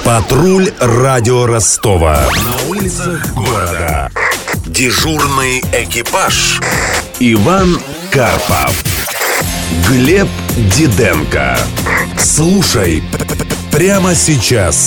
Патруль радио Ростова. На улицах города. Дежурный экипаж. Иван Карпов. Глеб Диденко. Слушай прямо сейчас.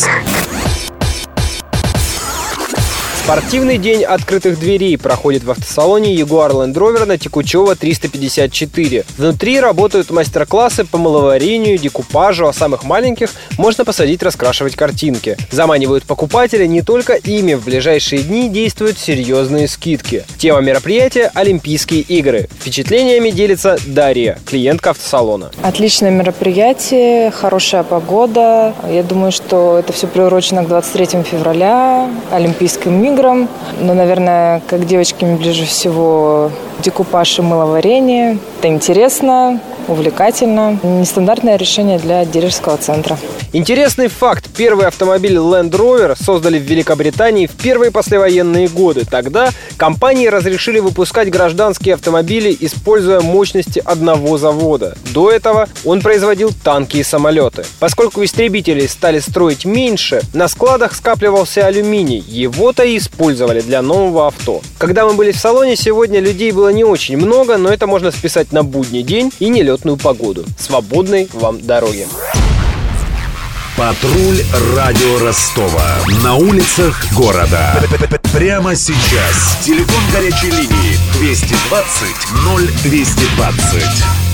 Спортивный день открытых дверей проходит в автосалоне Jaguar Land Rover на Текучева 354. Внутри работают мастер-классы по маловарению, декупажу, а самых маленьких можно посадить раскрашивать картинки. Заманивают покупателя не только ими, в ближайшие дни действуют серьезные скидки. Тема мероприятия – Олимпийские игры. Впечатлениями делится Дарья, клиентка автосалона. Отличное мероприятие, хорошая погода. Я думаю, что это все приурочено к 23 февраля, Олимпийским играм. Но, наверное, как девочкам ближе всего декупаж и мыловарение. Это интересно, увлекательно. Нестандартное решение для дилерского центра. Интересный факт. Первый автомобиль Land Rover создали в Великобритании в первые послевоенные годы. Тогда компании разрешили выпускать гражданские автомобили, используя мощности одного завода. До этого он производил танки и самолеты. Поскольку истребители стали строить меньше, на складах скапливался алюминий. Его-то и использовали для нового авто. Когда мы были в салоне, сегодня людей было не очень много, но это можно списать на будний день и нелетную погоду. Свободной вам дороги. Патруль радио Ростова. На улицах города. Прямо сейчас. Телефон горячей линии 220 0220.